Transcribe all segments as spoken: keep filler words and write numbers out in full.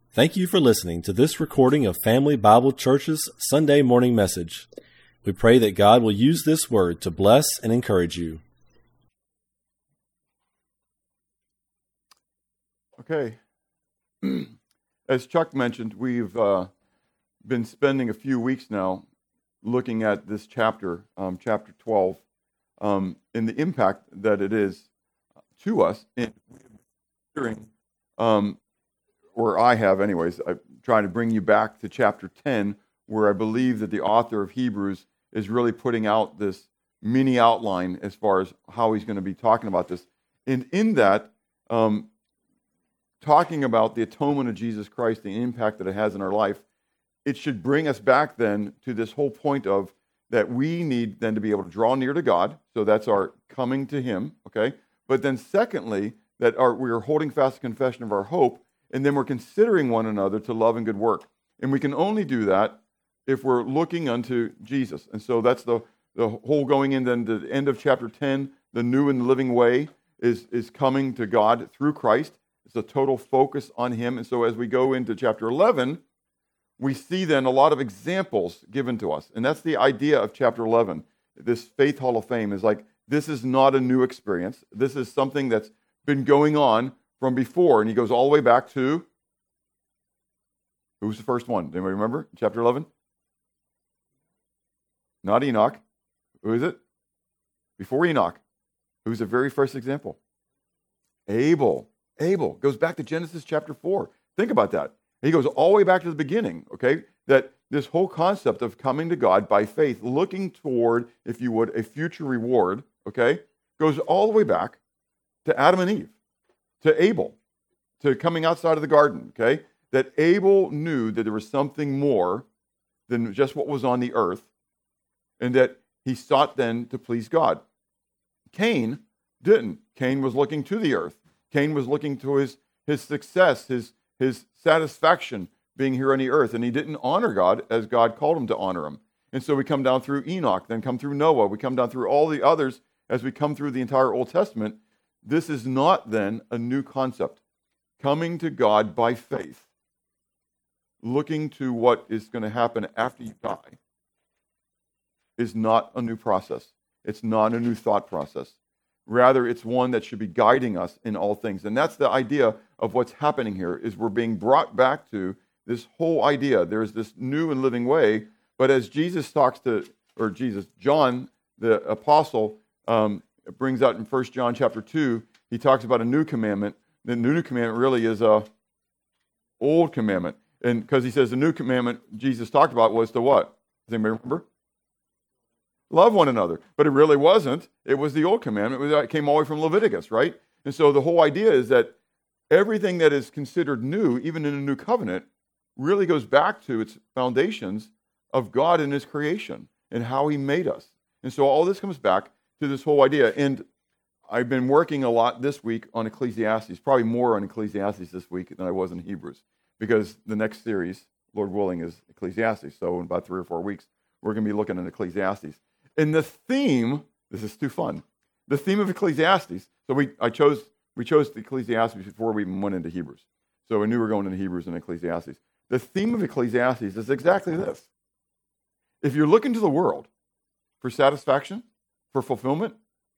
Thank you for listening to this recording of Family Bible Church's Sunday morning message. We pray that God will use this word to bless and encourage you. Okay. As Chuck mentioned, we've uh, been spending a few weeks now looking at this chapter, um, chapter twelve, um, and the impact that it is to us in hearing, um, or I have anyways, I'm trying to bring you back to chapter ten, where I believe that the author of Hebrews is really putting out this mini outline as far as how he's going to be talking about this. And in that, um, talking about the atonement of Jesus Christ, the impact that it has in our life, it should bring us back then to this whole point of that we need then to be able to draw near to God. So that's our coming to Him, okay? But then secondly, that our, we are holding fast the confession of our hope, and then we're considering one another to love and good work. And we can only do that if we're looking unto Jesus. And so that's the, the whole going in then to the end of chapter ten, the new and living way is, is coming to God through Christ. It's a total focus on Him. And so as we go into chapter eleven, we see then a lot of examples given to us. And that's the idea of chapter eleven. This Faith Hall of Fame is like, this is not a new experience. This is something that's been going on from before. And he goes all the way back to, who's the first one? Anybody remember? Chapter eleven? Not Enoch. Who is it? Before Enoch. Who's the very first example? Abel. Abel goes back to Genesis chapter four. Think about that. He goes all the way back to the beginning, okay? That this whole concept of coming to God by faith, looking toward, if you would, a future reward, okay, goes all the way back to Adam and Eve, to Abel, to coming outside of the garden, okay? That Abel knew that there was something more than just what was on the earth, and that he sought then to please God. Cain didn't. Cain was looking to the earth. Cain was looking to his, his success, his, his satisfaction being here on the earth, and he didn't honor God as God called him to honor him. And so we come down through Enoch, then come through Noah, we come down through all the others as we come through the entire Old Testament. This is not then a new concept. Coming to God by faith, looking to what is going to happen after you die, is not a new process. It's not a new thought process. Rather, it's one that should be guiding us in all things. And that's the idea of what's happening here, is we're being brought back to this whole idea. There's this new and living way, but as Jesus talks to, or Jesus, John, the apostle, um, brings out in First John chapter two, he talks about a new commandment. The new commandment really is a old commandment. And because he says the new commandment Jesus talked about was to what? Does anybody remember? Love one another. But it really wasn't. It was the old commandment. It came all the way from Leviticus, right? And so the whole idea is that everything that is considered new, even in a new covenant, really goes back to its foundations of God and His creation and how He made us. And so all this comes back to this whole idea. And I've been working a lot this week on Ecclesiastes, probably more on Ecclesiastes this week than I was in Hebrews, because the next series, Lord willing, is Ecclesiastes. So in about three or four weeks, we're going to be looking at Ecclesiastes. And the theme, this is too fun, the theme of Ecclesiastes, so we I chose we chose the Ecclesiastes before we even went into Hebrews. So we knew we were going into Hebrews and Ecclesiastes. The theme of Ecclesiastes is exactly this. If you're looking to the world for satisfaction, for fulfillment,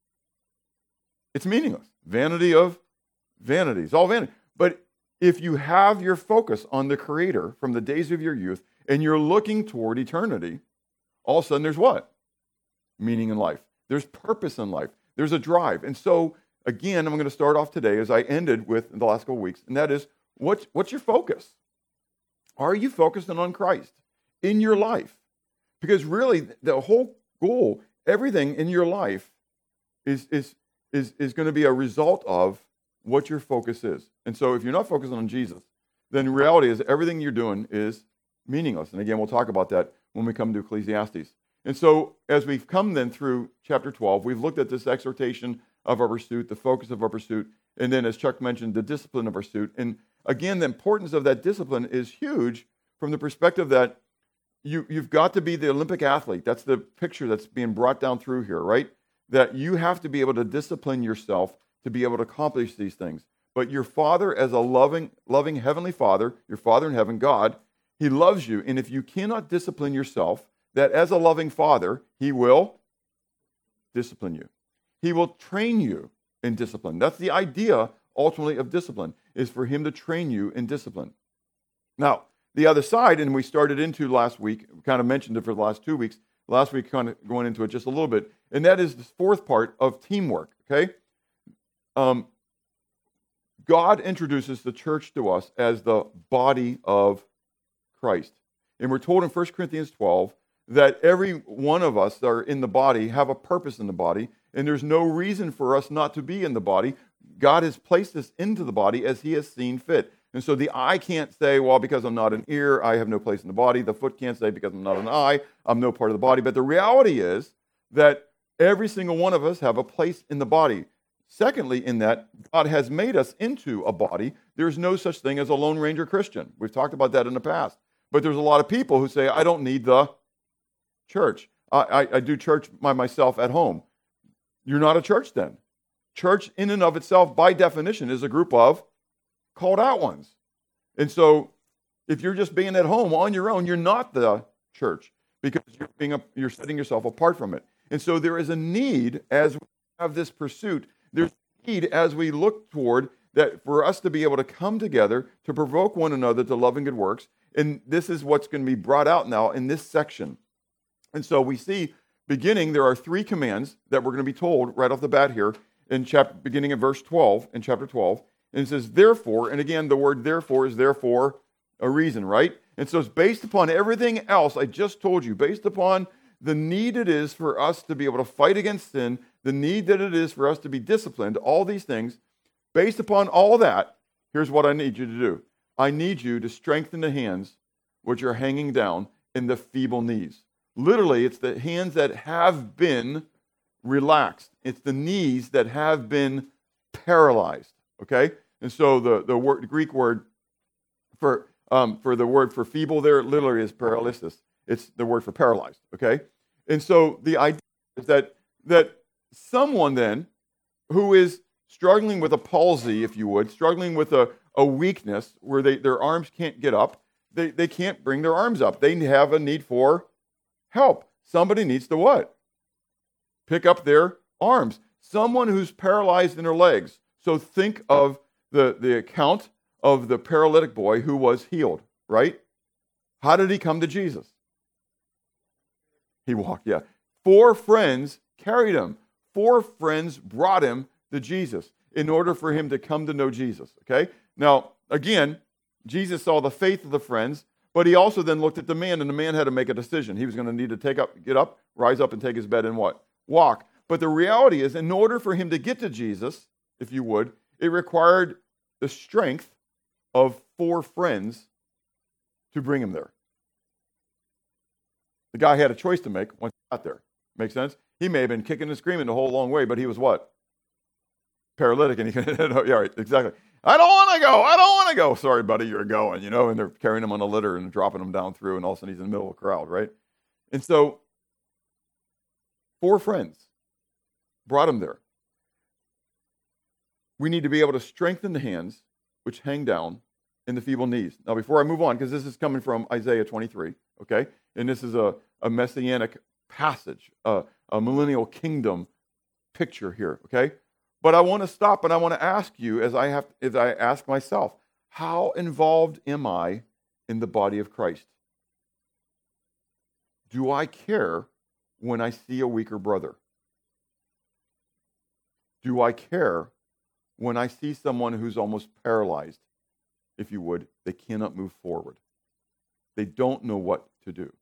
it's meaningless. Vanity of vanities, all vanity. But if you have your focus on the Creator from the days of your youth, and you're looking toward eternity, all of a sudden there's what? Meaning in life. There's purpose in life. There's a drive. And so, again, I'm going to start off today as I ended with in the last couple of weeks, and that is, what's, what's your focus? Are you focusing on Christ in your life? Because really, the whole goal, everything in your life is, is, is, is going to be a result of what your focus is. And so if you're not focusing on Jesus, then the reality is everything you're doing is meaningless. And again, we'll talk about that when we come to Ecclesiastes. And so as we've come then through chapter twelve, we've looked at this exhortation of our pursuit, the focus of our pursuit, and then as Chuck mentioned, the discipline of our pursuit. And again, the importance of that discipline is huge from the perspective that you, you've got to be the Olympic athlete. That's the picture that's being brought down through here, right? That you have to be able to discipline yourself to be able to accomplish these things. But your Father, as a loving, loving Heavenly Father, your Father in heaven, God, He loves you. And if you cannot discipline yourself, that as a loving Father, He will discipline you. He will train you in discipline. That's the idea, ultimately, of discipline, is for Him to train you in discipline. Now, the other side, and we started into last week, we kind of mentioned it for the last two weeks, last week kind of going into it just a little bit, and that is the fourth part of teamwork, okay? Um, God introduces the church to us as the body of Christ. And we're told in First Corinthians twelve that every one of us that are in the body have a purpose in the body, and there's no reason for us not to be in the body. God has placed us into the body as He has seen fit. And so the eye can't say, well, because I'm not an ear, I have no place in the body. The foot can't say, because I'm not an eye, I'm no part of the body. But the reality is that every single one of us have a place in the body. Secondly, in that, God has made us into a body. There's no such thing as a Lone Ranger Christian. We've talked about that in the past. But there's a lot of people who say, I don't need the church. I, I, I do church by myself at home. You're not a church then. Church in and of itself, by definition, is a group of called out ones. And so if you're just being at home on your own, you're not the church, because you're being a, you're setting yourself apart from it. And so there is a need, as we have this pursuit, there's a need as we look toward that for us to be able to come together to provoke one another to love and good works. And this is what's going to be brought out now in this section. And so we see, beginning, there are three commands that we're going to be told right off the bat here in chapter, beginning of verse twelve, in chapter twelve. And it says, therefore, and again, the word therefore is therefore a reason, right? And so it's based upon everything else I just told you, based upon the need it is for us to be able to fight against sin, the need that it is for us to be disciplined, all these things. Based upon all that, here's what I need you to do. I need you to strengthen the hands which are hanging down and the feeble knees. Literally, it's the hands that have been relaxed. It's the knees that have been paralyzed, okay? And so the, the, word, the Greek word for, um, for the word for feeble there literally is paralysis. It's the word for paralyzed, okay? And so the idea is that, that someone then who is struggling with a palsy, if you would, struggling with a, a weakness where they, their arms can't get up, they, they can't bring their arms up. They have a need for help. Somebody needs to what? Pick up their arms. Someone who's paralyzed in their legs. So think of the, the account of the paralytic boy who was healed, right? How did he come to Jesus? He walked, yeah. Four friends carried him. Four friends brought him to Jesus in order for him to come to know Jesus, okay? Now, again, Jesus saw the faith of the friends, but he also then looked at the man, and the man had to make a decision. He was going to need to take up, get up, rise up, and take his bed and what? Walk. But the reality is, in order for him to get to Jesus, if you would, it required the strength of four friends to bring him there. The guy had a choice to make once he got there. Make sense? He may have been kicking and screaming the whole long way, but he was what? Paralytic, and he could, yeah, right, exactly. I don't want to go. I don't want to go. Sorry, buddy, you're going, you know, and they're carrying him on a litter and dropping him down through, and all of a sudden he's in the middle of a crowd, right? And so, four friends brought him there. We need to be able to strengthen the hands which hang down and the feeble knees. Now, before I move on, because this is coming from Isaiah twenty-three, okay? And this is a, a messianic passage, uh, a millennial kingdom picture here, okay? But I want to stop and I want to ask you, as I have, as I ask myself, how involved am I in the body of Christ? Do I care when I see a weaker brother? Do I care when I see someone who's almost paralyzed, if you would? They cannot move forward. They don't know what to do.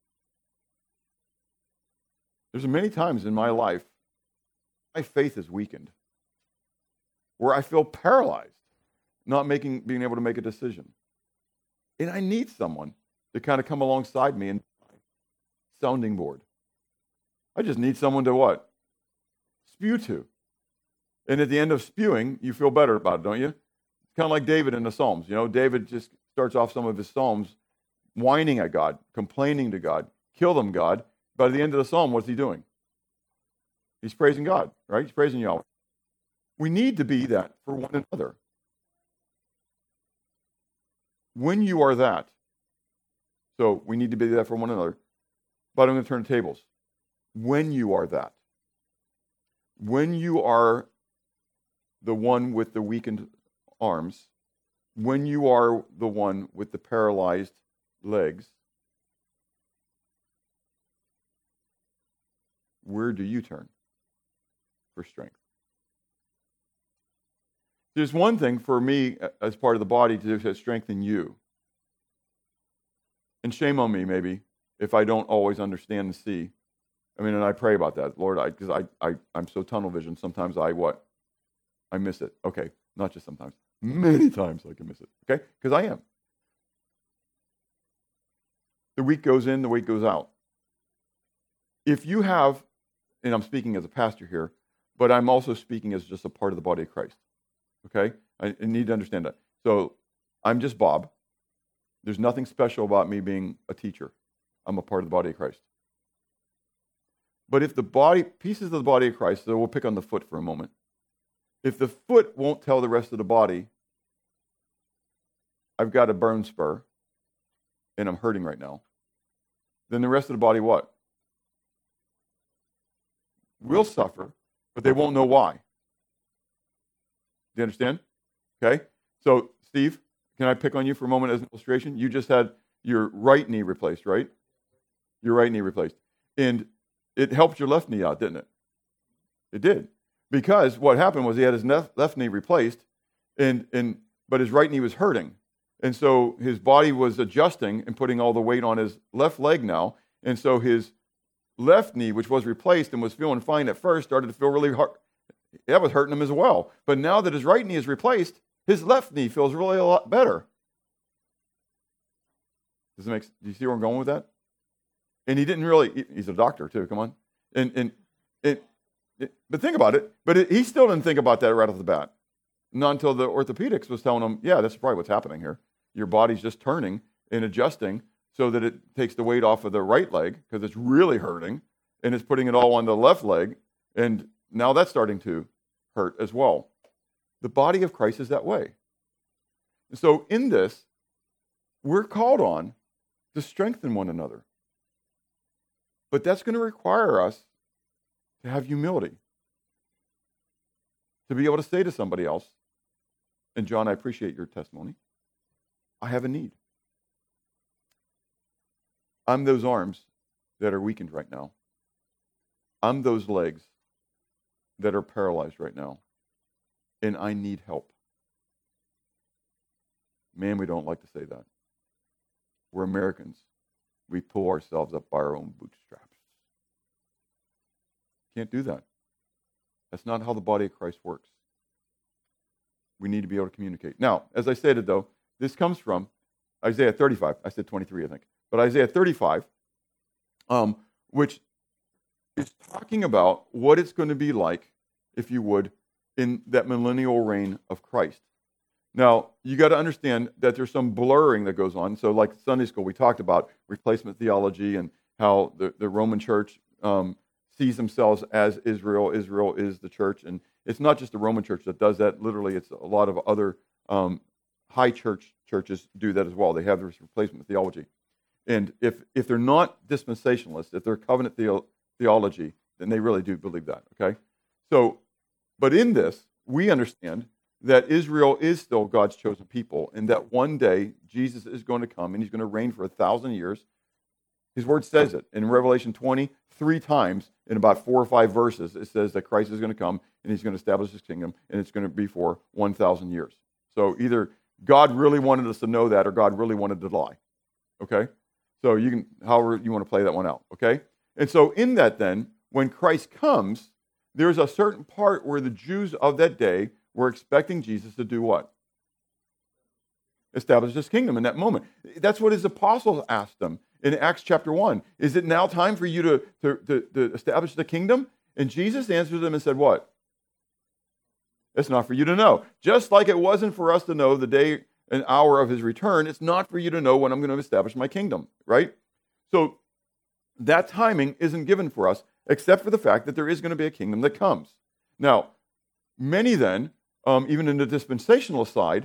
There's many times in my life, my faith is weakened, where I feel paralyzed, not making, being able to make a decision. And I need someone to kind of come alongside me and sounding board. I just need someone to what? Spew to. And at the end of spewing, you feel better about it, don't you? It's kind of like David in the Psalms. You know, David just starts off some of his Psalms whining at God, complaining to God, kill them, God. But at the end of the Psalm, what's he doing? He's praising God, right? He's praising Yahweh. We need to be that for one another. When you are that, so we need to be that for one another, but I'm going to turn the tables. When you are that, when you are the one with the weakened arms, when you are the one with the paralyzed legs, where do you turn for strength? There's one thing for me as part of the body to, to strengthen you. And shame on me, maybe, if I don't always understand and see. I mean, and I pray about that, Lord, I because I, I, I'm so tunnel vision, sometimes I what? I miss it. Okay, not just sometimes. Many times I can miss it, okay? Because I am. The week goes in, the week goes out. If you have, and I'm speaking as a pastor here, but I'm also speaking as just a part of the body of Christ, okay? I, I need to understand that. So I'm just Bob. There's nothing special about me being a teacher. I'm a part of the body of Christ. But if the body, pieces of the body of Christ, so we'll pick on the foot for a moment. If the foot won't tell the rest of the body, I've got a burn spur, and I'm hurting right now, then the rest of the body what? Will suffer, but they won't know why. Do you understand? Okay? So, Steve, can I pick on you for a moment as an illustration? You just had your right knee replaced, right? Your right knee replaced. And it helped your left knee out, didn't it? It did. Because what happened was he had his left knee replaced, and, and but his right knee was hurting. And so his body was adjusting and putting all the weight on his left leg now. And so his left knee, which was replaced and was feeling fine at first, started to feel really hard. That was hurting him as well. But now that his right knee is replaced, his left knee feels really a lot better. Does it make? Do you see where I'm going with that? And he didn't really. He's a doctor too. Come on. And and it. It, but think about it. But it, he still didn't think about that right off the bat. Not until the orthopedics was telling him, yeah, that's probably what's happening here. Your body's just turning and adjusting so that it takes the weight off of the right leg because it's really hurting, and it's putting it all on the left leg, and now that's starting to hurt as well. The body of Christ is that way. So in this, we're called on to strengthen one another. But that's going to require us to have humility. To be able to say to somebody else, and John, I appreciate your testimony, I have a need. I'm those arms that are weakened right now. I'm those legs that are paralyzed right now. And I need help. Man, we don't like to say that. We're Americans. We pull ourselves up by our own bootstraps. Can't do that. That's not how the body of Christ works. We need to be able to communicate. Now, as I stated, though, this comes from Isaiah thirty-five. I said twenty-three, I think. But Isaiah thirty-five, um, which is talking about what it's going to be like, if you would, in that millennial reign of Christ. Now, you got to understand that there's some blurring that goes on. So like Sunday school, we talked about replacement theology and how the, the Roman church um, sees themselves as Israel. Israel is the church. And it's not just the Roman church that does that. Literally, it's a lot of other um, high church churches do that as well. They have this replacement theology. And if if they're not dispensationalists, if they're covenant theo- theology, then they really do believe that, okay? So, but in this, we understand that Israel is still God's chosen people, and that one day Jesus is going to come and he's going to reign for a thousand years. His word says it. In Revelation twenty, three times in about four or five verses, it says that Christ is going to come and he's going to establish his kingdom, and it's going to be for one thousand years. So either God really wanted us to know that, or God really wanted to lie, okay? So you can, however you want to play that one out, okay? And so in that then, when Christ comes, there's a certain part where the Jews of that day were expecting Jesus to do what? Establish his kingdom in that moment. That's what his apostles asked him in Acts chapter one. Is it now time for you to, to, to, to establish the kingdom? And Jesus answered them and said, what? It's not for you to know. Just like it wasn't for us to know the day and hour of his return, it's not for you to know when I'm going to establish my kingdom, right? So that timing isn't given for us, except for the fact that there is going to be a kingdom that comes. Now, many then, um, even in the dispensational side,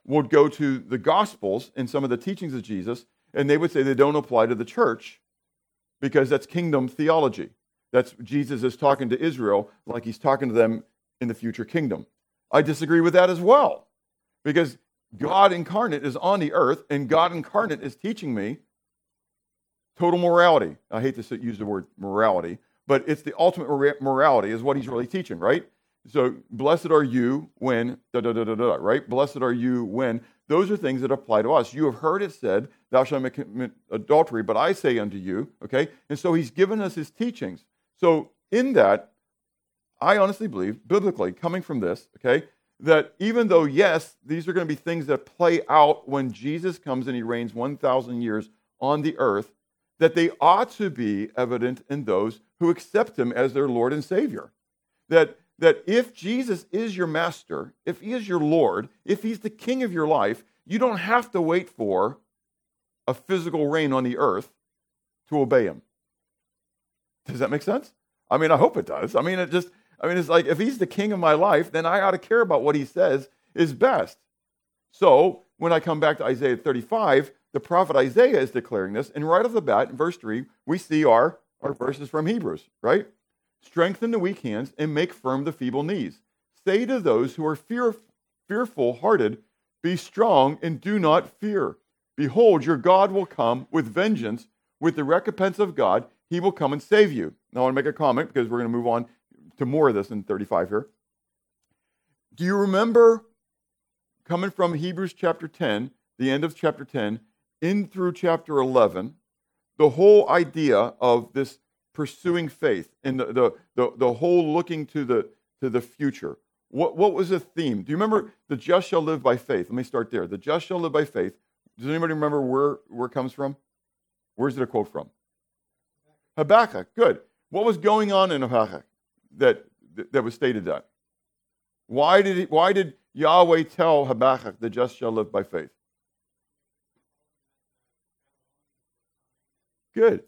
would go to the Gospels and some of the teachings of Jesus, and they would say they don't apply to the church because that's kingdom theology. That's Jesus is talking to Israel like he's talking to them in the future kingdom. I disagree with that as well, because God incarnate is on the earth, and God incarnate is teaching me total morality. I hate to use the word morality, but it's the ultimate morality is what he's really teaching, right? So, blessed are you when, da da da da da, right? Blessed are you when. Those are things that apply to us. You have heard it said, thou shalt not commit adultery, but I say unto you, okay? And so he's given us his teachings. So, in that, I honestly believe, biblically, coming from this, okay, that even though, yes, these are going to be things that play out when Jesus comes and he reigns one thousand years on the earth, that they ought to be evident in those who accept him as their Lord and Savior. That, that if Jesus is your master, if he is your Lord, if he's the king of your life, you don't have to wait for a physical reign on the earth to obey him. Does that make sense? I mean, I hope it does. I mean, it just, I mean, it's like, if he's the king of my life, then I ought to care about what he says is best. So, when I come back to Isaiah thirty-five, the prophet Isaiah is declaring this, and right off the bat, in verse three, we see our, our verses from Hebrews, right? Strengthen the weak hands and make firm the feeble knees. Say to those who are fear, fearful-hearted, be strong and do not fear. Behold, your God will come with vengeance, with the recompense of God. He will come and save you. Now, I want to make a comment because we're going to move on to more of this in thirty-five here. Do you remember coming from Hebrews chapter ten, the end of chapter ten, in through chapter eleven, the whole idea of this pursuing faith and the, the, the, the whole looking to the, to the future? What, what was the theme? Do you remember the just shall live by faith? Let me start there. The just shall live by faith. Does anybody remember where, where it comes from? Where's it a quote from? Habakkuk. Good. What was going on in Habakkuk that, that, that was stated that? Why did, he, why did Yahweh tell Habakkuk the just shall live by faith? Good.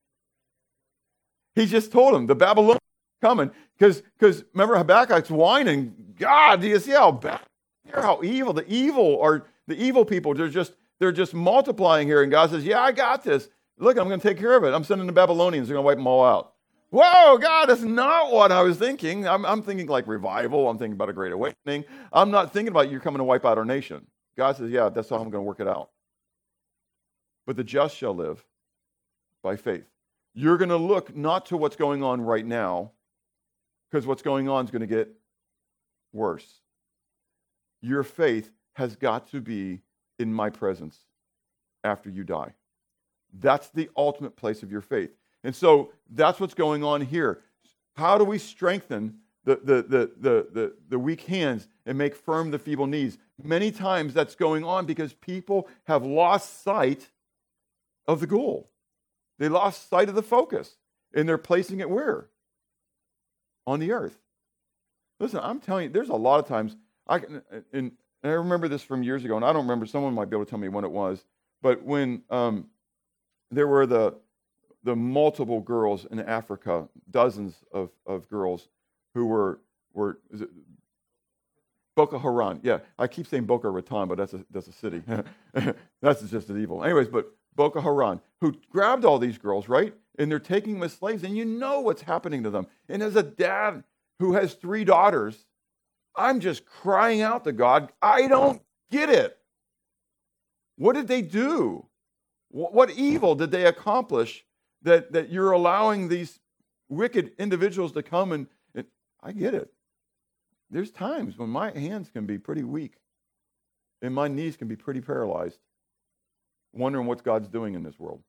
He just told him the Babylonians are coming because because remember Habakkuk's whining. God, do you see how bad? Hear how evil the evil are the evil people? They're just they're just multiplying here, and God says, "Yeah, I got this. Look, I'm going to take care of it. I'm sending the Babylonians. They're going to wipe them all out." Whoa, God, that's not what I was thinking. I'm, I'm thinking like revival. I'm thinking about a great awakening. I'm not thinking about you're coming to wipe out our nation. God says, "Yeah, that's how I'm going to work it out." But the just shall live by faith. You're going to look not to what's going on right now, because what's going on is going to get worse. Your faith has got to be in my presence after you die. That's the ultimate place of your faith. And so that's what's going on here. How do we strengthen the, the, the, the, the, the weak hands and make firm the feeble knees? Many times that's going on because people have lost sight of the goal. They lost sight of the focus, and they're placing it where? On the earth. Listen, I'm telling you, there's a lot of times, I can, and I remember this from years ago, and I don't remember, someone might be able to tell me when it was, but when um, there were the the multiple girls in Africa, dozens of, of girls who were, were is it Boko Haram. Yeah, I keep saying Boca Raton, but that's a, that's a city. That's just an evil. Anyways, but Boko Haram, who grabbed all these girls, right? And they're taking them as slaves, and you know what's happening to them. And as a dad who has three daughters, I'm just crying out to God, I don't get it. What did they do? What evil did they accomplish that, that you're allowing these wicked individuals to come and, and I get it. There's times when my hands can be pretty weak and my knees can be pretty paralyzed, wondering what God's doing in this world.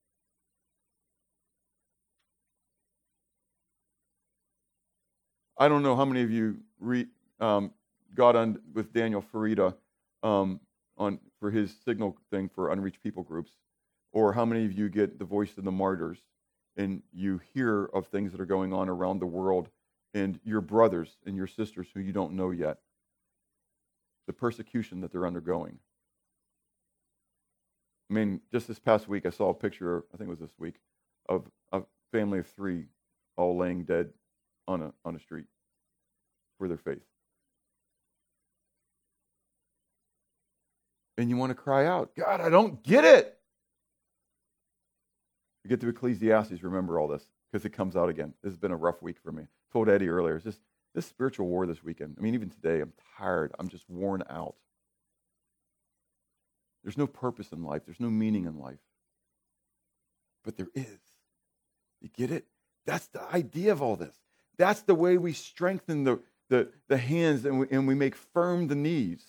I don't know how many of you re, um, got on with Daniel Farida um, on for his signal thing for unreached people groups, or how many of you get the Voice of the Martyrs and you hear of things that are going on around the world and your brothers and your sisters who you don't know yet, the persecution that they're undergoing. I mean, just this past week, I saw a picture, I think it was this week, of a family of three all laying dead on a on a street for their faith. And you want to cry out, God, I don't get it. We get to Ecclesiastes, remember all this, because it comes out again. This has been a rough week for me. I told Eddie earlier, it's just this spiritual war this weekend. I mean, even today, I'm tired. I'm just worn out. There's no purpose in life. There's no meaning in life. But there is. You get it? That's the idea of all this. That's the way we strengthen the, the, the hands and we, and we make firm the knees.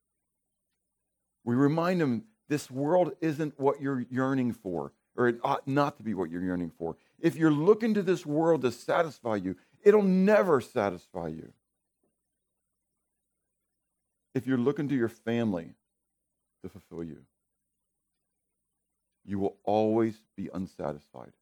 We remind them this world isn't what you're yearning for, or it ought not to be what you're yearning for. If you're looking to this world to satisfy you, it'll never satisfy you. If you're looking to your family to fulfill you, you will always be unsatisfied.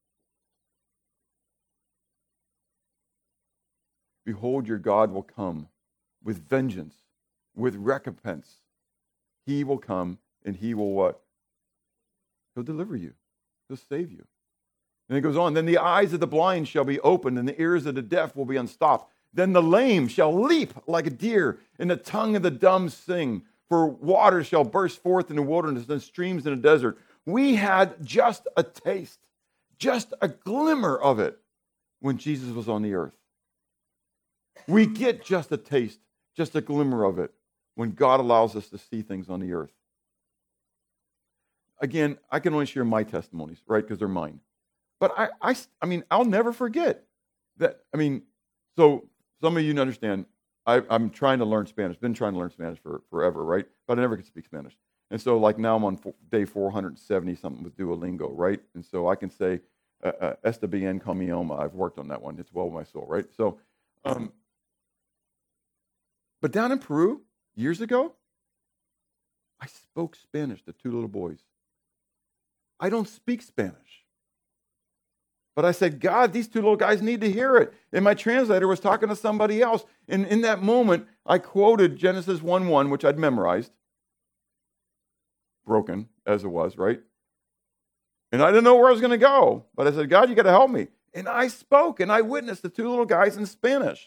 Behold, your God will come with vengeance, with recompense. He will come and he will what? He'll deliver you. He'll save you. And it goes on, then the eyes of the blind shall be opened and the ears of the deaf will be unstopped. Then the lame shall leap like a deer and the tongue of the dumb sing. For waters shall burst forth in the wilderness and streams in the desert. We had just a taste, just a glimmer of it when Jesus was on the earth. We get just a taste, just a glimmer of it when God allows us to see things on the earth. Again, I can only share my testimonies, right, because they're mine. But I, I, I mean, I'll never forget that. I mean, so some of you understand, I, I'm trying to learn Spanish. Been trying to learn Spanish for forever, right? But I never could speak Spanish. And so, like now, I'm on day four hundred seventy something with Duolingo, right? And so I can say, uh, uh, "Esta bien con mi alma." I've worked on that one. It's well with my soul, right? So, um, but down in Peru years ago, I spoke Spanish to two little boys. I don't speak Spanish. But I said, God, these two little guys need to hear it. And my translator was talking to somebody else. And in that moment, I quoted Genesis one one, which I'd memorized. Broken, as it was, right? And I didn't know where I was going to go. But I said, God, you got to help me. And I spoke, and I witnessed the two little guys in Spanish.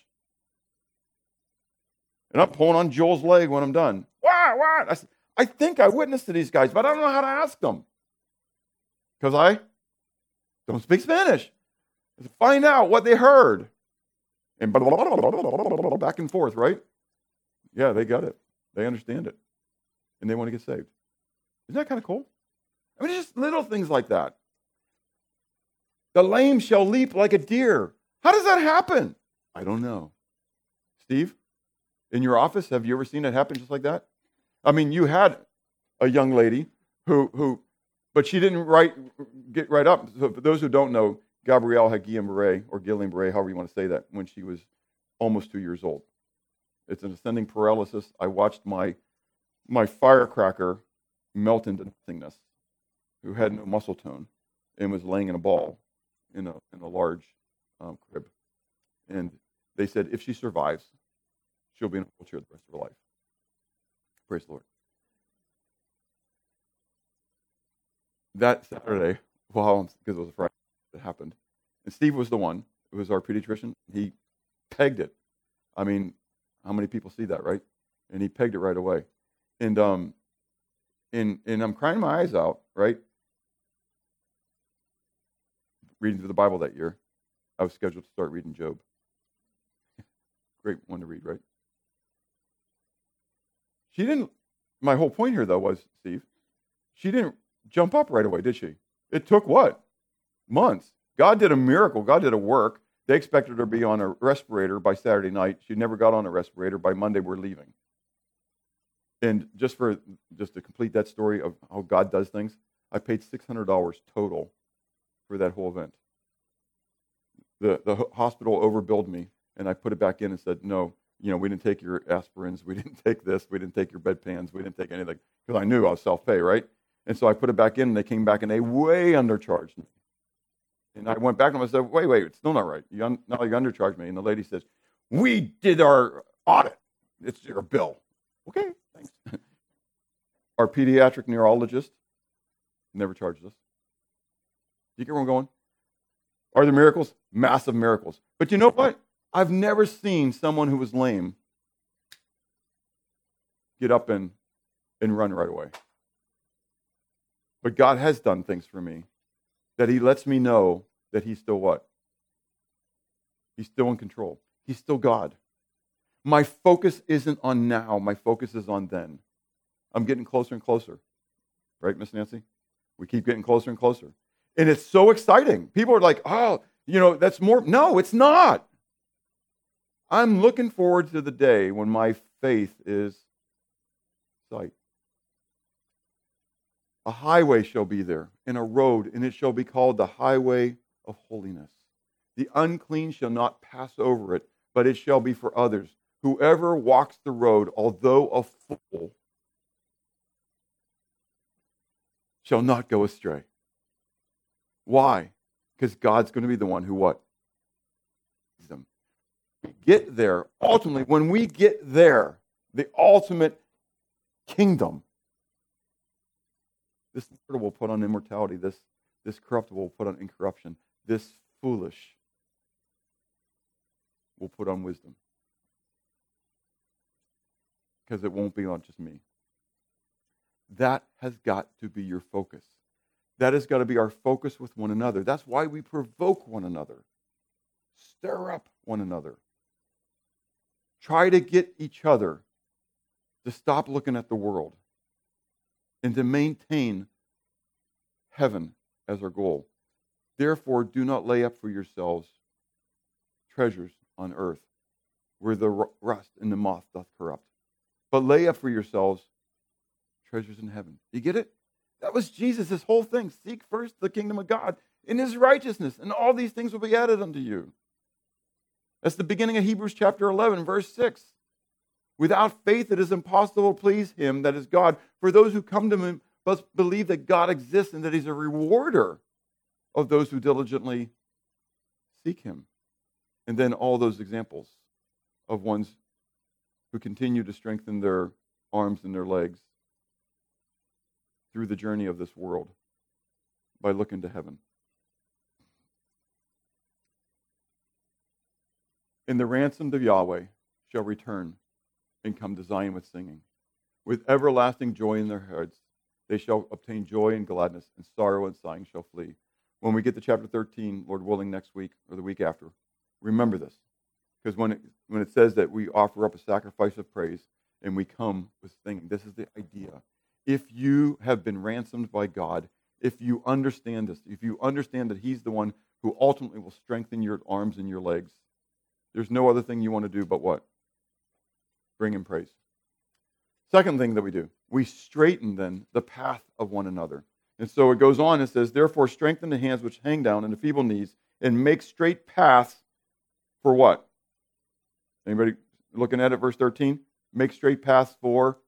And I'm pulling on Joel's leg when I'm done. What? What? I said, I think I witnessed to these guys, but I don't know how to ask them. Because I don't speak Spanish. Find out what they heard. And blah, blah, blah, blah, blah, blah, back and forth, right? Yeah, they got it. They understand it. And they want to get saved. Isn't that kind of cool? I mean, it's just little things like that. The lame shall leap like a deer. How does that happen? I don't know. Steve, in your office, have you ever seen it happen just like that? I mean, you had a young lady who, who but she didn't right, get right up. So for those who don't know, Gabrielle had Guillain-Barré, or Guillain-Barré, however you want to say that, when she was almost two years old. It's an ascending paralysis. I watched my my firecracker melt into nothingness, who had no muscle tone and was laying in a ball in a in a large um, crib. And they said if she survives, she'll be in a wheelchair the rest of her life. Praise the Lord. That Saturday, well, because it was a Friday, it happened. And Steve was the one who was our pediatrician. He pegged it. I mean, how many people see that, right? And he pegged it right away. And um, and and I'm crying my eyes out, right? Reading through the Bible that year, I was scheduled to start reading Job. Great one to read, right? She didn't. My whole point here, though, was Steve. She didn't jump up right away, did she? It took what? Months. God did a miracle. God did a work. They expected her to be on a respirator by Saturday night. She never got on a respirator. By Monday, we're leaving. And just for just to complete that story of how God does things, I paid six hundred dollars total for that whole event. The the hospital overbilled me, and I put it back in and said, no, you know, we didn't take your aspirins, we didn't take this, we didn't take your bedpans, we didn't take anything, because I knew I was self-pay, right? And so I put it back in, and they came back, and they way undercharged me. And I went back and I said, wait, wait, it's still not right. You un- now you undercharged me. And the lady says, we did our audit. It's your bill. Okay, thanks. Our pediatric neurologist never charged us. You get where I'm going? Are there miracles? Massive miracles. But you know what? I've never seen someone who was lame get up and and run right away. But God has done things for me that he lets me know that he's still what? He's still in control. He's still God. My focus isn't on now. My focus is on then. I'm getting closer and closer. Right, Miss Nancy? We keep getting closer and closer. And it's so exciting. People are like, oh, you know, that's more. No, it's not. I'm looking forward to the day when my faith is sight. A highway shall be there, and a road, and it shall be called the highway of holiness. The unclean shall not pass over it, but it shall be for others. Whoever walks the road, although a fool, shall not go astray. Why? Because God's going to be the one who what? Them. We get there, ultimately, when we get there, the ultimate kingdom, this mortal will put on immortality, this, this corruptible will put on incorruption, this foolish will put on wisdom. Because it won't be on just me. That has got to be your focus. That has got to be our focus with one another. That's why we provoke one another. Stir up one another. Try to get each other to stop looking at the world and to maintain heaven as our goal. Therefore, do not lay up for yourselves treasures on earth, where the rust and the moth doth corrupt, but lay up for yourselves treasures in heaven. You get it? That was Jesus' his whole thing. Seek first the kingdom of God in his righteousness, and all these things will be added unto you. That's the beginning of Hebrews chapter eleven, verse six. Without faith, it is impossible to please him, that is God. For those who come to him must believe that God exists and that he's a rewarder of those who diligently seek him. And then all those examples of ones who continue to strengthen their arms and their legs through the journey of this world by looking to heaven. And the ransomed of Yahweh shall return and come to Zion with singing. With everlasting joy in their hearts, they shall obtain joy and gladness, and sorrow and sighing shall flee. When we get to chapter thirteen, Lord willing, next week or the week after, remember this. Because when it, when it says that we offer up a sacrifice of praise and we come with singing, this is the idea. If you have been ransomed by God, if you understand this, if you understand that he's the one who ultimately will strengthen your arms and your legs, there's no other thing you want to do but what? Bring him praise. Second thing that we do, we straighten then the path of one another. And so it goes on and says, therefore strengthen the hands which hang down and the feeble knees, and make straight paths for what? Anybody looking at it, verse thirteen? Make straight paths for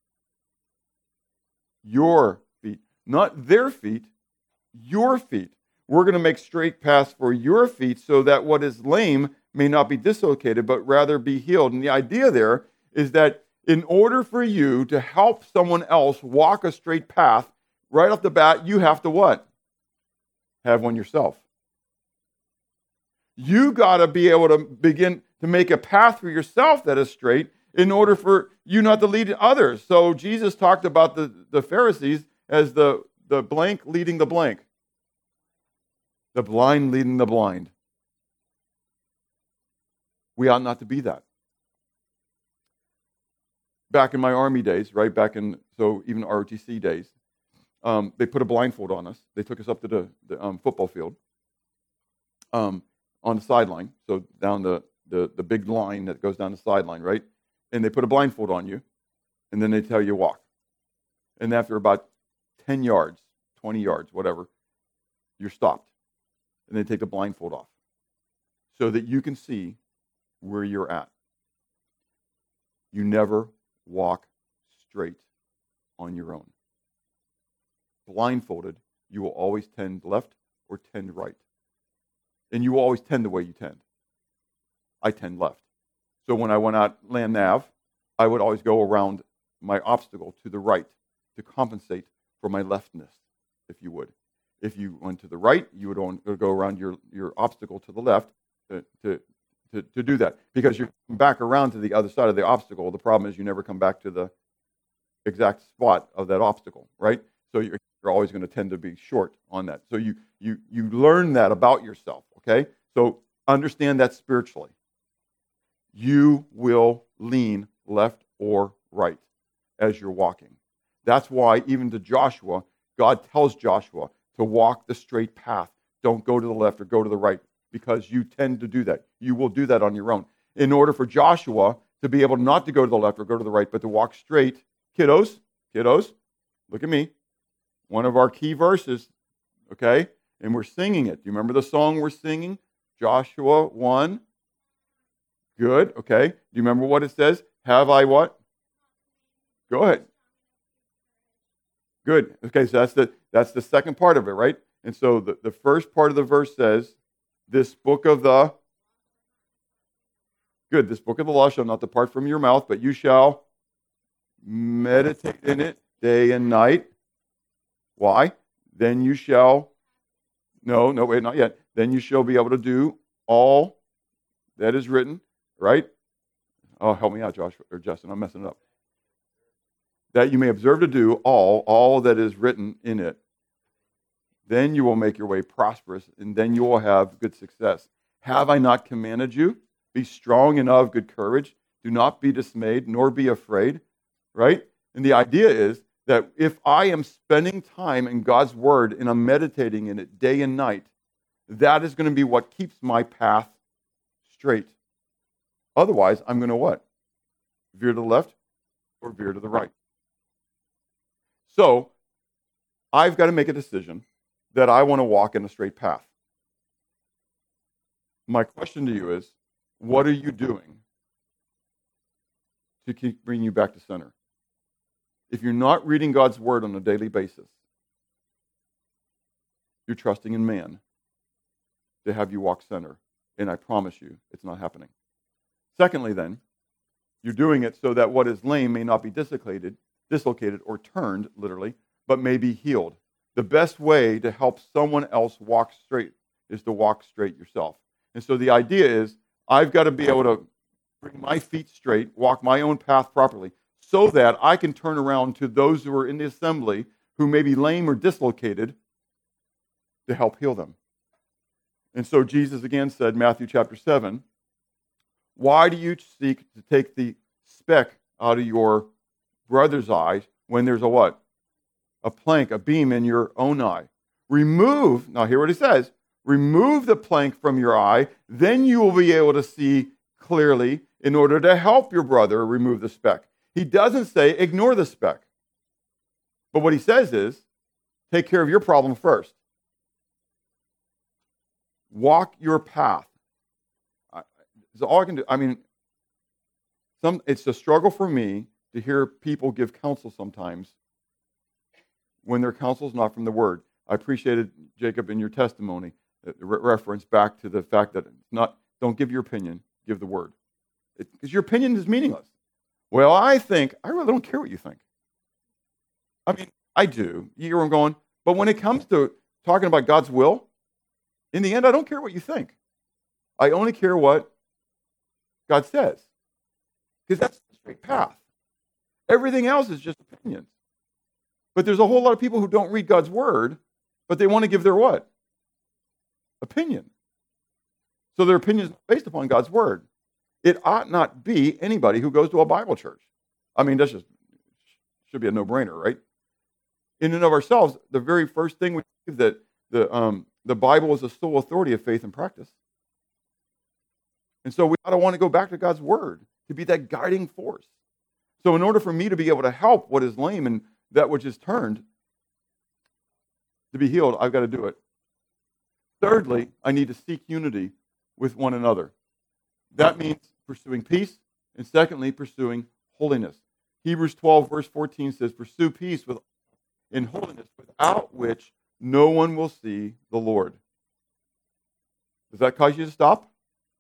your feet. Not their feet, your feet. We're going to make straight paths for your feet so that what is lame may not be dislocated, but rather be healed. And the idea there is that in order for you to help someone else walk a straight path, right off the bat, you have to what? Have one yourself. You got to be able to begin to make a path for yourself that is straight in order for you not to lead others. So Jesus talked about the, the Pharisees as the, the blank leading the blank. The blind leading the blind. We ought not to be that. Back in my Army days, right, back in, so even R O T C days, um, they put a blindfold on us. They took us up to the, the um, football field um, on the sideline, so down the, the, the big line that goes down the sideline, right? And they put a blindfold on you, and then they tell you to walk. And after about ten yards, twenty yards, whatever, you're stopped. And they take the blindfold off so that you can see where you're at. You never walk straight on your own. Blindfolded, you will always tend left or tend right. And you will always tend the way you tend. I tend left. So when I went out land nav, I would always go around my obstacle to the right to compensate for my leftness, if you would. If you went to the right, you would go around your, your obstacle to the left to, to, to, to do that. Because you come back around to the other side of the obstacle. The problem is you never come back to the exact spot of that obstacle, right? So you're, you're always going to tend to be short on that. So you you you learn that about yourself, okay? So understand that spiritually. You will lean left or right as you're walking. That's why even to Joshua, God tells Joshua to walk the straight path. Don't go to the left or go to the right, because you tend to do that. You will do that on your own. In order for Joshua to be able not to go to the left or go to the right, but to walk straight, kiddos, kiddos, look at me. One of our key verses, okay? And we're singing it. Do you remember the song we're singing? Joshua one. Good, okay. Do you remember what it says? Have I what? Go ahead. Good. Okay, so that's the that's the second part of it, right? And so the, the first part of the verse says, this book of the Good, this book of the law shall not depart from your mouth, but you shall meditate in it day and night. Why? Then you shall, no, no, wait, not yet. Then you shall be able to do all that is written, right? Oh, help me out, Josh or Justin, I'm messing it up. That you may observe to do all, all that is written in it. Then you will make your way prosperous, and then you will have good success. Have I not commanded you? Be strong and of good courage. Do not be dismayed, nor be afraid, right? And the idea is that if I am spending time in God's word and I'm meditating in it day and night, that is going to be what keeps my path straight. Otherwise, I'm going to what? Veer to the left or veer to the right. So, I've got to make a decision that I want to walk in a straight path. My question to you is, what are you doing to keep bringing you back to center? If you're not reading God's word on a daily basis, you're trusting in man to have you walk center. And I promise you, it's not happening. Secondly, then, you're doing it so that what is lame may not be dislocated, dislocated or turned, literally, but may be healed. The best way to help someone else walk straight is to walk straight yourself. And so the idea is, I've got to be able to bring my feet straight, walk my own path properly, so that I can turn around to those who are in the assembly who may be lame or dislocated to help heal them. And so Jesus again said, Matthew chapter seven, why do you seek to take the speck out of your brother's eye when there's a what? A plank, a beam in your own eye. Remove, now hear what he says, remove the plank from your eye, then you will be able to see clearly in order to help your brother remove the speck. He doesn't say ignore the speck. But what he says is, take care of your problem first. Walk your path. It's all I can do. I mean, some it's a struggle for me to hear people give counsel sometimes when their counsel is not from the Word. I appreciated, Jacob, in your testimony, the re- reference back to the fact that it's not, don't give your opinion, give the Word. Because your opinion is meaningless. Well, I think, I really don't care what you think. I mean, I do. You hear where I'm going? But when it comes to talking about God's will, in the end, I don't care what you think. I only care what God says. Because that's the straight path. Everything else is just opinions. But there's a whole lot of people who don't read God's word, but they want to give their what? Opinion. So their opinion is based upon God's word. It ought not be anybody who goes to a Bible church. I mean, that's just should be a no-brainer, right? In and of ourselves, the very first thing we believe that the um, the Bible is the sole authority of faith and practice. And so we ought to want to go back to God's word to be that guiding force. So in order for me to be able to help what is lame and that which is turned to be healed, I've got to do it. Thirdly, I need to seek unity with one another. That means pursuing peace, and secondly, pursuing holiness. Hebrews twelve, verse fourteen says, pursue peace with in holiness, without which no one will see the Lord. Does that cause you to stop?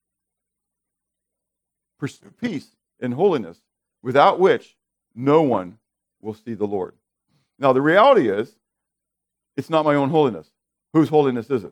Pursue peace and holiness, without which no one will see the Lord. Now, the reality is, it's not my own holiness. Whose holiness is it?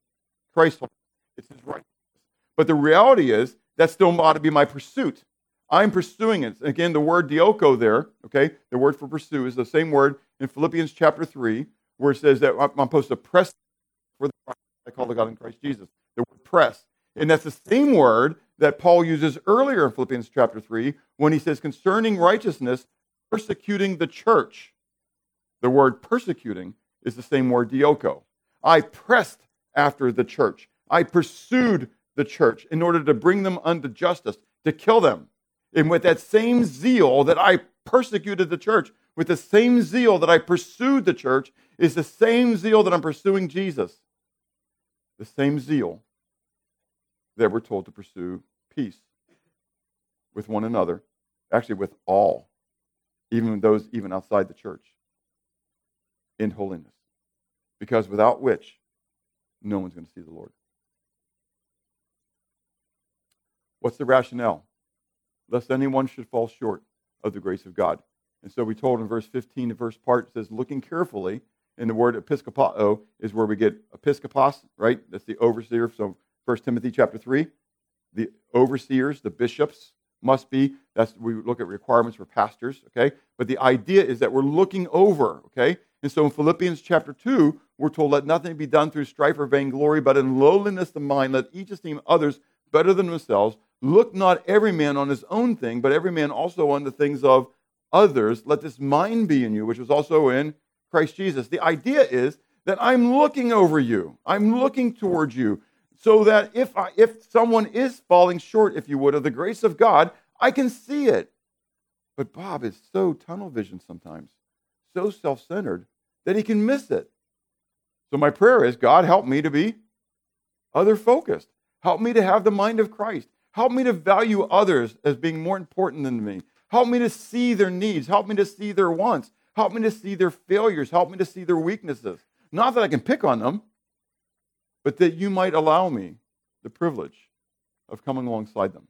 Christ's holiness. It's his righteousness. But the reality is, that still ought to be my pursuit. I'm pursuing it. Again, the word dioko there, okay, the word for pursue is the same word in Philippians chapter three, where it says that I'm supposed to press for the prize I call the God in Christ Jesus. The word press. And that's the same word that Paul uses earlier in Philippians chapter three when he says concerning righteousness, persecuting the church. The word persecuting is the same word dioko. I pressed after the church. I pursued the church in order to bring them unto justice, to kill them. And with that same zeal that I persecuted the church, with the same zeal that I pursued the church, is the same zeal that I'm pursuing Jesus. The same zeal that we're told to pursue peace with one another, actually with all, even those even outside the church, in holiness. Because without which, no one's going to see the Lord. What's the rationale? Lest anyone should fall short of the grace of God. And so we told in verse fifteen, the first part says, looking carefully, and the word episkopao is where we get episkopos, right? That's the overseer. So First Timothy chapter three, the overseers, the bishops must be, that's, we look at requirements for pastors, okay? But the idea is that we're looking over, okay? And so in Philippians chapter two, we're told, let nothing be done through strife or vainglory, but in lowliness of mind, let each esteem others better than themselves. Look not every man on his own thing, but every man also on the things of others. Let this mind be in you, which was also in Christ Jesus. The idea is that I'm looking over you. I'm looking towards you, so that if I, if someone is falling short, if you would, of the grace of God, I can see it. But Bob is so tunnel vision sometimes, so self-centered, that he can miss it. So my prayer is, God, help me to be other-focused. Help me to have the mind of Christ. Help me to value others as being more important than me. Help me to see their needs. Help me to see their wants. Help me to see their failures. Help me to see their weaknesses. Not that I can pick on them, but that you might allow me the privilege of coming alongside them.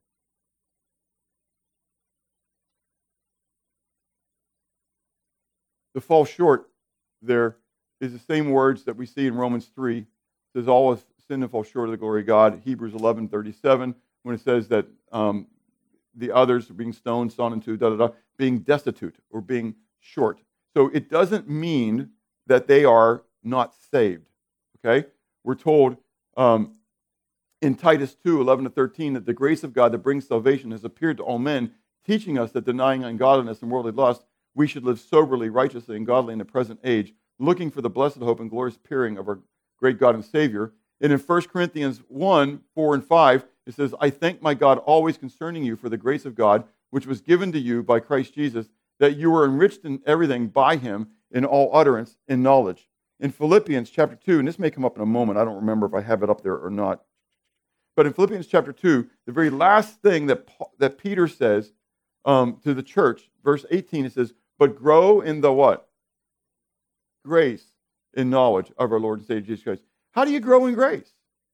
To fall short there is the same words that we see in Romans three. It says, all have sinned and fall short of the glory of God. Hebrews eleven thirty-seven, when it says that um, the others are being stoned, sawn into, da, da, da, being destitute or being short. So it doesn't mean that they are not saved, okay? We're told um, in Titus two, eleven to thirteen, that the grace of God that brings salvation has appeared to all men, teaching us that denying ungodliness and worldly lust, we should live soberly, righteously, and godly in the present age, looking for the blessed hope and glorious appearing of our great God and Savior. And in First Corinthians one, four and five, it says, I thank my God always concerning you for the grace of God, which was given to you by Christ Jesus, that you were enriched in everything by him in all utterance and knowledge. In Philippians chapter two, and this may come up in a moment, I don't remember if I have it up there or not, but in Philippians chapter two, the very last thing that, that Peter says um, to the church, verse eighteen, it says, but grow in the what? Grace and knowledge of our Lord and Savior Jesus Christ. How do you grow in grace?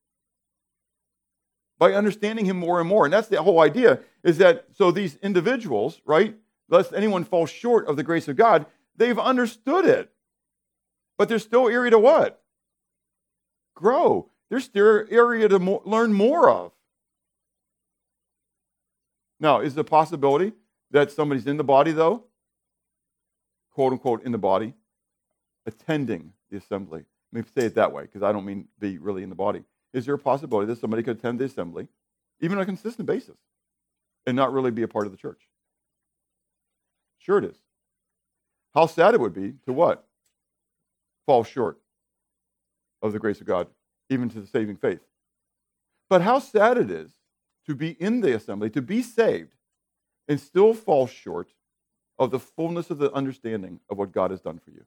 By understanding him more and more. And that's the whole idea, is that so these individuals, right, lest anyone fall short of the grace of God, they've understood it. But there's still area to what? Grow. There's still area to mo- learn more of. Now, is the possibility that somebody's in the body, though? Quote unquote, in the body, attending the assembly. Let me say it that way, because I don't mean be really in the body. Is there a possibility that somebody could attend the assembly, even on a consistent basis, and not really be a part of the church? Sure it is. How sad it would be to what? Fall short of the grace of God, even to the saving faith. But how sad it is to be in the assembly, to be saved, and still fall short of the fullness of the understanding of what God has done for you.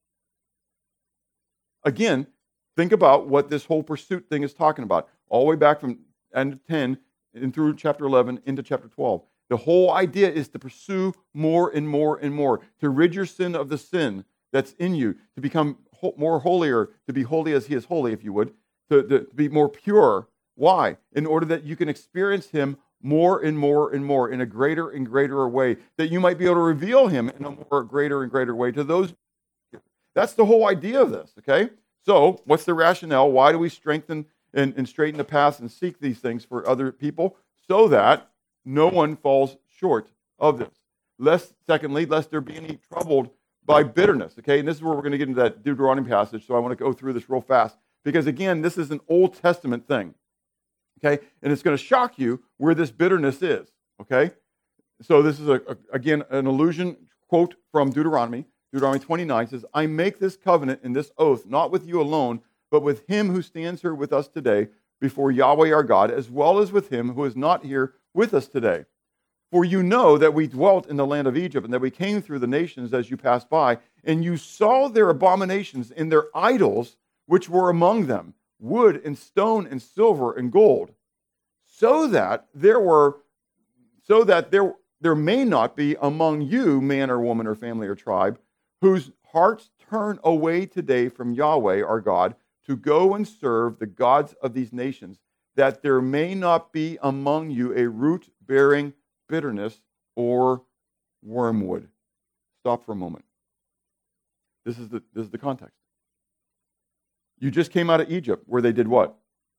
Again, think about what this whole pursuit thing is talking about, all the way back from end of ten and through chapter eleven into chapter twelve. The whole idea is to pursue more and more and more, to rid your sin of the sin that's in you, to become ho- more holier, to be holy as he is holy, if you would, to, to, to be more pure. Why? In order that you can experience him more and more and more in a greater and greater way, that you might be able to reveal him in a more greater and greater way to those. That's the whole idea of this, okay? So what's the rationale? Why do we strengthen and, and straighten the paths and seek these things for other people? So that no one falls short of this. Lest, secondly, lest there be any troubled by bitterness. Okay, and this is where we're going to get into that Deuteronomy passage, so I want to go through this real fast. Because again, this is an Old Testament thing. Okay, and it's going to shock you where this bitterness is. Okay, so this is, a, a again, an allusion, quote from Deuteronomy. Deuteronomy twenty-nine says, I make this covenant and this oath, not with you alone, but with him who stands here with us today before Yahweh our God, as well as with him who is not here with us today. For you know that we dwelt in the land of Egypt, and that we came through the nations as you passed by, and you saw their abominations and their idols, which were among them, wood and stone and silver and gold, so that there were, so that there there may not be among you man or woman or family or tribe, whose hearts turn away today from Yahweh our God to go and serve the gods of these nations, that there may not be among you a root-bearing bitterness or wormwood. Stop for a moment. This is the this is the context. You just came out of Egypt, where they did what?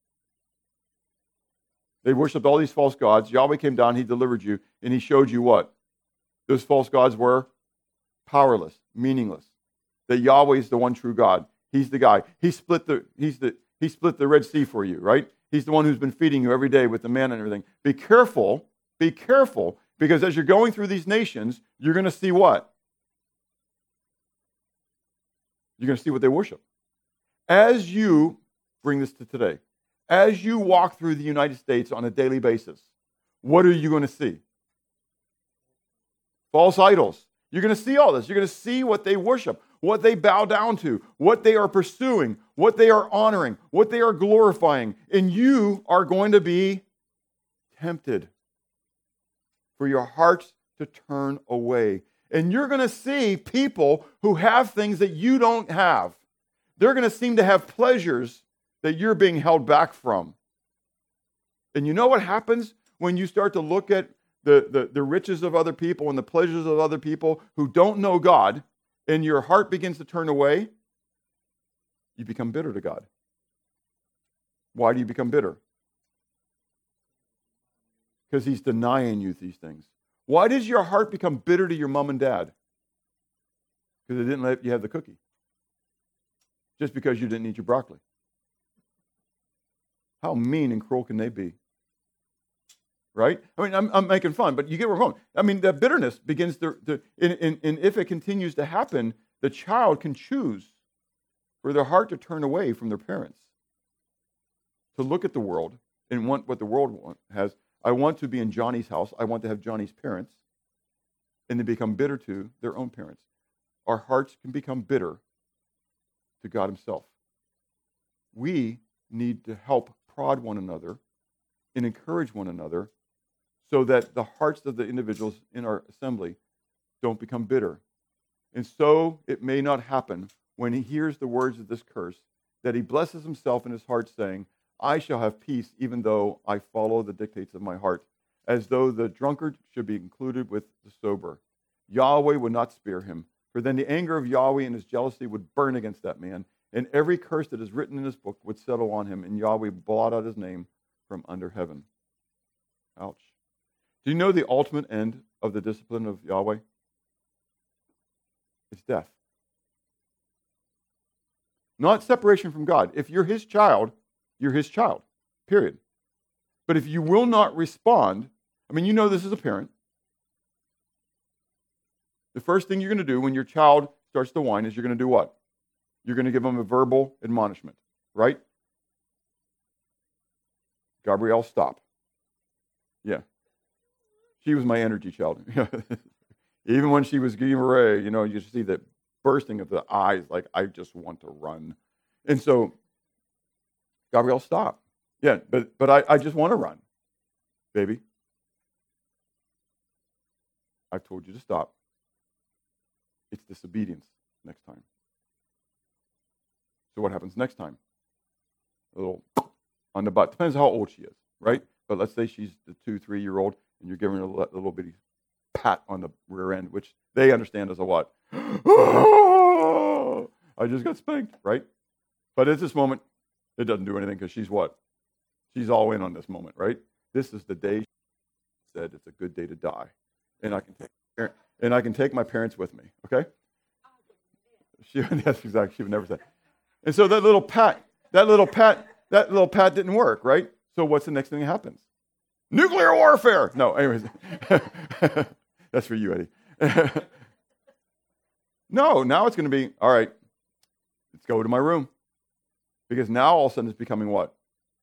They worshipped all these false gods. Yahweh came down, he delivered you, and he showed you what? Those false gods were powerless, meaningless. That Yahweh is the one true God. He's the guy. He split the he's the he split the Red Sea for you, right? He's the one who's been feeding you every day with the manna and everything. Be careful, be careful, because as you're going through these nations, you're going to see what? You're going to see what they worship. As you bring this to today, as you walk through the United States on a daily basis, what are you going to see? False idols. You're going to see all this. You're going to see what they worship, what they bow down to, what they are pursuing, what they are honoring, what they are glorifying. And you are going to be tempted for your hearts to turn away. And you're going to see people who have things that you don't have. They're going to seem to have pleasures that you're being held back from. And you know what happens when you start to look at the, the, the riches of other people and the pleasures of other people who don't know God, and your heart begins to turn away? You become bitter to God. Why do you become bitter? Because he's denying you these things. Why does your heart become bitter to your mom and dad? Because they didn't let you have the cookie. Just because you didn't eat your broccoli. How mean and cruel can they be? Right? I mean, I'm, I'm making fun, but you get where I'm going. I mean, the bitterness begins to, to and, and, and if it continues to happen, the child can choose for their heart to turn away from their parents, to look at the world and want what the world want, has. I want to be in Johnny's house. I want to have Johnny's parents. And they become bitter to their own parents. Our hearts can become bitter to God himself. We need to help prod one another and encourage one another so that the hearts of the individuals in our assembly don't become bitter. And so it may not happen when he hears the words of this curse, that he blesses himself in his heart, saying, I shall have peace even though I follow the dictates of my heart, as though the drunkard should be included with the sober. Yahweh would not spare him, for then the anger of Yahweh and his jealousy would burn against that man, and every curse that is written in this book would settle on him, and Yahweh would blot out his name from under heaven. Ouch. Do you know the ultimate end of the discipline of Yahweh? It's death. Not separation from God. If you're his child, you're his child, period. But if you will not respond, I mean, you know this as a parent. The first thing you're going to do when your child starts to whine is you're going to do what? You're going to give them a verbal admonishment, right? Gabrielle, stop. Yeah. She was my energy child. Even when she was giving away, you know, you see the bursting of the eyes, like, I just want to run. And so, Gabrielle, stop. Yeah, but but I, I just want to run, baby. I've told you to stop. It's disobedience next time. So what happens next time? A little on the butt. Depends how old she is, right? But let's say she's the two, three-year-old, and you're giving her a little bitty pat on the rear end, which they understand as a what? I just got spanked, right? But at this moment, it doesn't do anything because she's what? She's all in on this moment, right? This is the day she said it's a good day to die. and I can take and I can take my parents with me. Okay? She, that's exactly. She would never say. And so that little pat, that little pat, that little pat didn't work, right? So what's the next thing that happens? Nuclear warfare. No, anyways, that's for you, Eddie. No, now it's going to be all right. Let's go to my room, because now all of a sudden it's becoming what?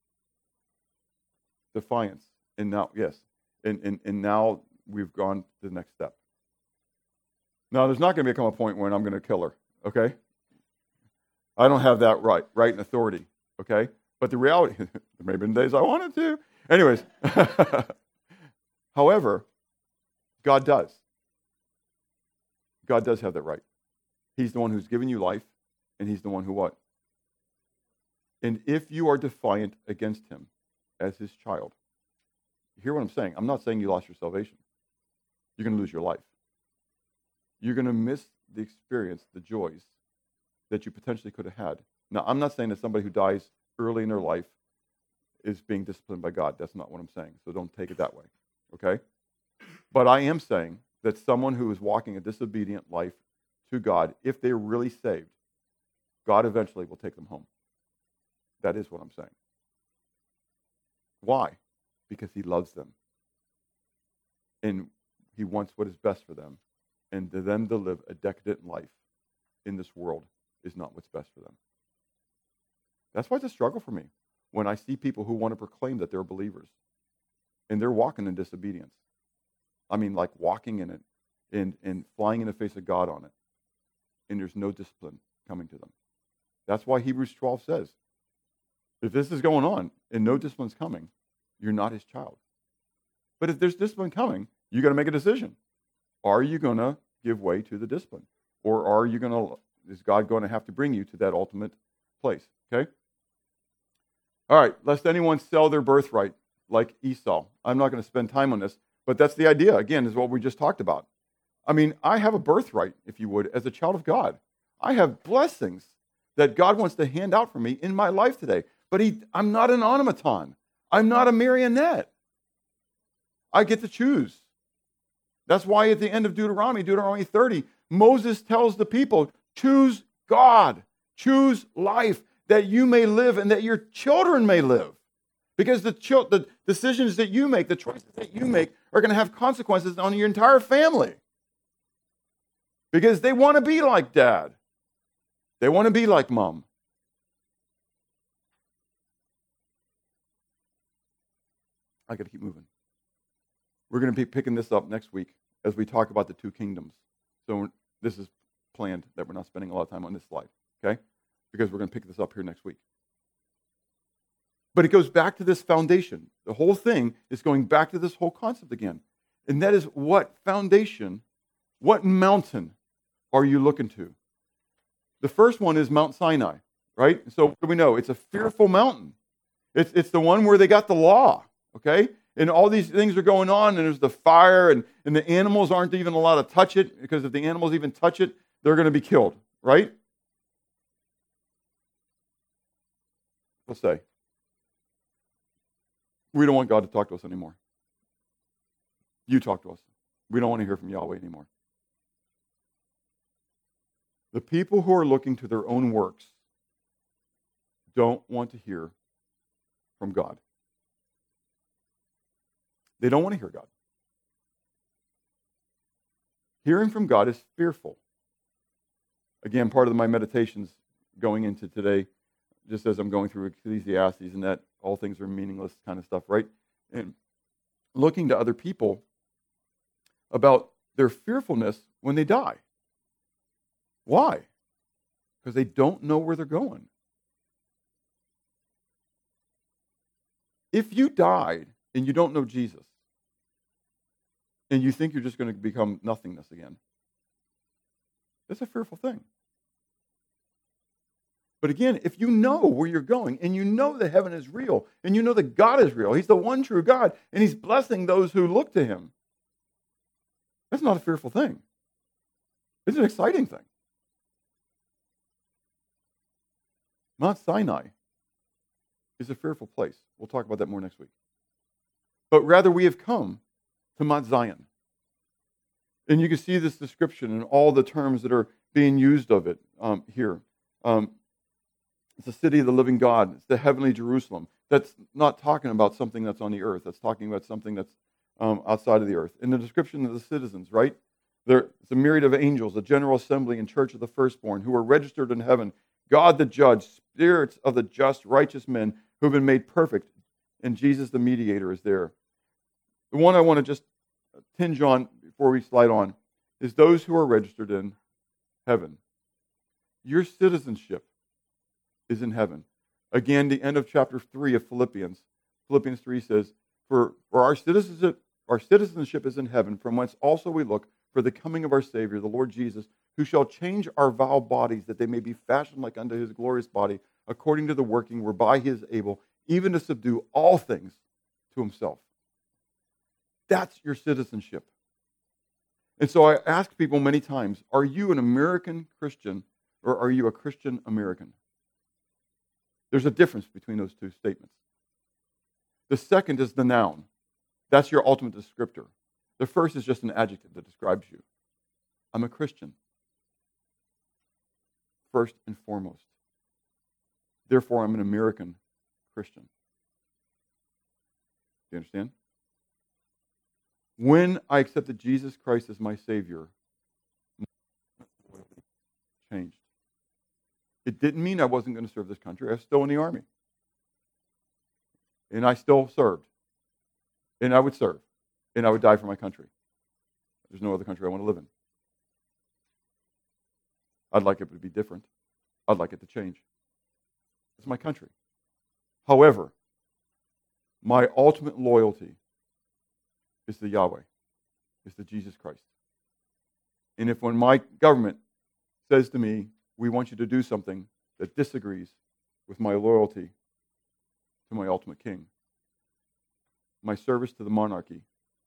Defiance. And now, yes, and and and now we've gone to the next step. Now, there's not going to become a point when I'm going to kill her. Okay, I don't have that right, right and authority. Okay, but the reality, there may have been days I wanted to. Anyways, however, God does. God does have that right. He's the one who's given you life, and he's the one who what? And if you are defiant against him as his child, you hear what I'm saying? I'm not saying you lost your salvation. You're going to lose your life. You're going to miss the experience, the joys that you potentially could have had. Now, I'm not saying that somebody who dies early in their life is being disciplined by God. That's not what I'm saying. So don't take it that way, okay? But I am saying that someone who is walking a disobedient life to God, if they're really saved, God eventually will take them home. That is what I'm saying. Why? Because he loves them. And he wants what is best for them. And to them to live a decadent life in this world is not what's best for them. That's why it's a struggle for me when I see people who want to proclaim that they're believers and they're walking in disobedience. I mean, like walking in it and, and flying in the face of God on it. And there's no discipline coming to them. That's why Hebrews twelve says, if this is going on and no discipline's coming, you're not his child. But if there's discipline coming, you got to make a decision. Are you going to give way to the discipline? Or are you going to, is God going to have to bring you to that ultimate place? Okay? All right, lest anyone sell their birthright like Esau. I'm not going to spend time on this, but that's the idea, again, is what we just talked about. I mean, I have a birthright, if you would, as a child of God. I have blessings that God wants to hand out for me in my life today. But he, I'm not an automaton. I'm not a marionette. I get to choose. That's why at the end of Deuteronomy, Deuteronomy thirty, Moses tells the people, choose God, choose life, that you may live and that your children may live. Because the, ch- the decisions that you make, the choices that you make, are going to have consequences on your entire family. Because they want to be like dad. They want to be like mom. I got to keep moving. We're going to be picking this up next week as we talk about the two kingdoms. So this is planned that we're not spending a lot of time on this slide, okay? Because we're going to pick this up here next week. But it goes back to this foundation. The whole thing is going back to this whole concept again. And that is, what foundation, what mountain are you looking to? The first one is Mount Sinai, right? So what do we know? It's a fearful mountain. It's, it's the one where they got the law, okay? And all these things are going on, and there's the fire, and, and the animals aren't even allowed to touch it, because if the animals even touch it, they're going to be killed, right? We'll say, we don't want God to talk to us anymore. You talk to us. We don't want to hear from Yahweh anymore. The people who are looking to their own works don't want to hear from God. They don't want to hear God. Hearing from God is fearful. Again, part of my meditations going into today, just as I'm going through Ecclesiastes and that all things are meaningless kind of stuff, right? And looking to other people about their fearfulness when they die. Why? Because they don't know where they're going. If you died and you don't know Jesus, and you think you're just going to become nothingness again, that's a fearful thing. But again, if you know where you're going, and you know that heaven is real, and you know that God is real, he's the one true God, and he's blessing those who look to him, that's not a fearful thing. It's an exciting thing. Mount Sinai is a fearful place. We'll talk about that more next week. But rather, we have come to Mount Zion. And you can see this description in all the terms that are being used of it um, here. Um, it's the city of the living God. It's the heavenly Jerusalem. That's not talking about something that's on the earth. That's talking about something that's um, outside of the earth. In the description of the citizens, right? There, it's a myriad of angels, a general assembly and church of the firstborn who are registered in heaven. God the judge, spirits of the just, righteous men who have been made perfect. And Jesus the mediator is there. The one I want to just tinge on before we slide on is those who are registered in heaven. Your citizenship is in heaven. Again, the end of chapter three of Philippians. Philippians three says, For, for our citizenship, our citizenship is in heaven, from whence also we look for the coming of our Savior, the Lord Jesus, who shall change our vile bodies, that they may be fashioned like unto his glorious body, according to the working whereby he is able, even to subdue all things to himself. That's your citizenship. And so I ask people many times, are you an American Christian or are you a Christian American? There's a difference between those two statements. The second is the noun. That's your ultimate descriptor. The first is just an adjective that describes you. I'm a Christian. First and foremost. Therefore, I'm an American Christian. Do you understand? When I accepted Jesus Christ as my Savior, my life changed. It didn't mean I wasn't going to serve this country. I was still in the Army. And I still served. And I would serve. And I would die for my country. There's no other country I want to live in. I'd like it to be different. I'd like it to change. It's my country. However, my ultimate loyalty is to Yahweh, is to Jesus Christ. And if when my government says to me, we want you to do something that disagrees with my loyalty to my ultimate king, my service to the monarchy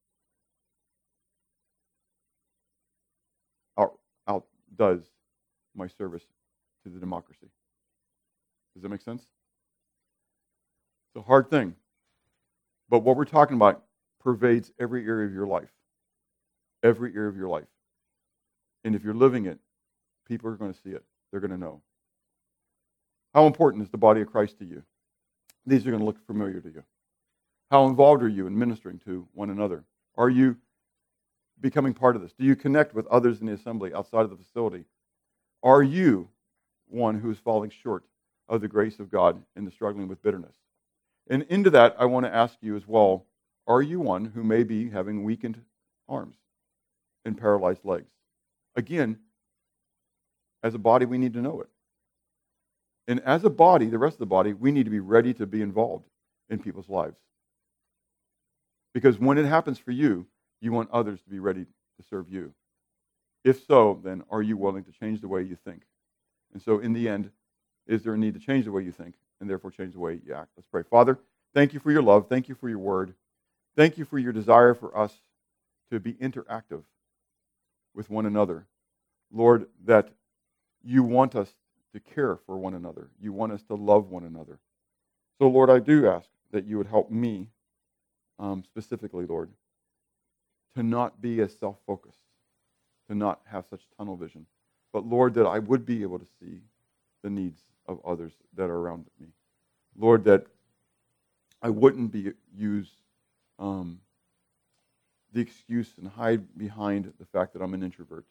out, outdoes my service to the democracy. Does that make sense? It's a hard thing. But what we're talking about pervades every area of your life. Every area of your life. And if you're living it, people are going to see it. They're going to know. How important is the body of Christ to you? These are going to look familiar to you. How involved are you in ministering to one another? Are you becoming part of this? Do you connect with others in the assembly outside of the facility? Are you one who is falling short of the grace of God and the struggling with bitterness? And into that, I want to ask you as well, are you one who may be having weakened arms and paralyzed legs? Again, as a body, we need to know it. And as a body, the rest of the body, we need to be ready to be involved in people's lives. Because when it happens for you, you want others to be ready to serve you. If so, then are you willing to change the way you think? And so in the end, is there a need to change the way you think and therefore change the way you act? Let's pray. Father, thank you for your love. Thank you for your word. Thank you for your desire for us to be interactive with one another. Lord, that you want us to care for one another. You want us to love one another. So, Lord, I do ask that you would help me, um, specifically, Lord, to not be as self-focused, to not have such tunnel vision. But, Lord, that I would be able to see the needs of others that are around me. Lord, that I wouldn't be use um, the excuse and hide behind the fact that I'm an introvert.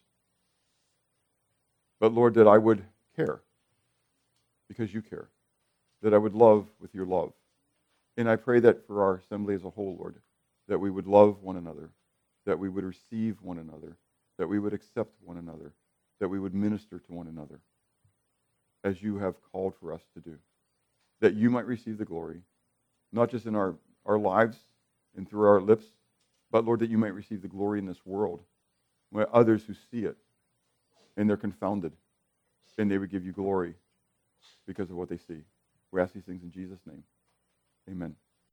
But, Lord, that I would care because you care. That I would love with your love. And I pray that for our assembly as a whole, Lord, that we would love one another, that we would receive one another, that we would accept one another, that we would minister to one another as you have called for us to do. That you might receive the glory, not just in our, our lives and through our lips, but, Lord, that you might receive the glory in this world, where others who see it, and they're confounded, and they would give you glory because of what they see. We ask these things in Jesus' name. Amen.